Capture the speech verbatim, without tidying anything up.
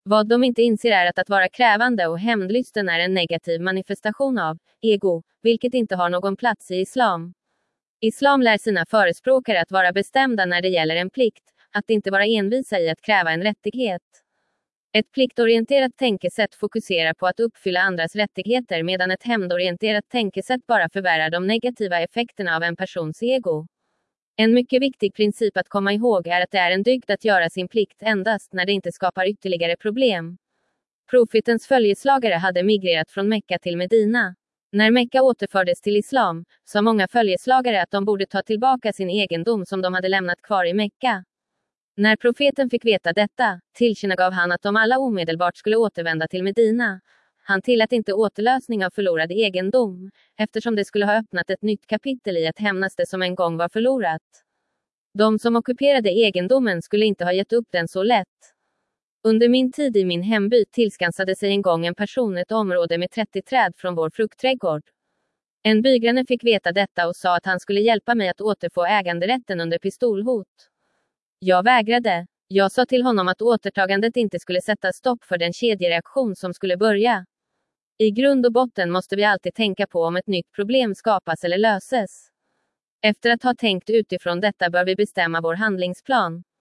Vad de inte inser är att att vara krävande och hämndlysten är en negativ manifestation av ego, vilket inte har någon plats i islam. Islam lär sina förespråkare att vara bestämda när det gäller en plikt, att inte vara envisa i att kräva en rättighet. Ett pliktorienterat tänkesätt fokuserar på att uppfylla andras rättigheter medan ett hämndorienterat tänkesätt bara förvärrar de negativa effekterna av en persons ego. En mycket viktig princip att komma ihåg är att det är en dygd att göra sin plikt endast när det inte skapar ytterligare problem. Profetens följeslagare hade migrerat från Mekka till Medina. När Mekka återfördes till islam, sa många följeslagare att de borde ta tillbaka sin egendom som de hade lämnat kvar i Mekka. När profeten fick veta detta, tillkännagav han att de alla omedelbart skulle återvända till Medina. Han tillät inte återlösning av förlorad egendom, eftersom det skulle ha öppnat ett nytt kapitel i att hämnas det som en gång var förlorat. De som ockuperade egendomen skulle inte ha gett upp den så lätt. Under min tid i min hemby tillskansade sig en gång en person ett område med trettio träd från vår fruktträdgård. En bygranne fick veta detta och sa att han skulle hjälpa mig att återfå äganderätten under pistolhot. Jag vägrade. Jag sa till honom att återtagandet inte skulle sätta stopp för den kedjereaktion som skulle börja. I grund och botten måste vi alltid tänka på om ett nytt problem skapas eller löses. Efter att ha tänkt utifrån detta bör vi bestämma vår handlingsplan.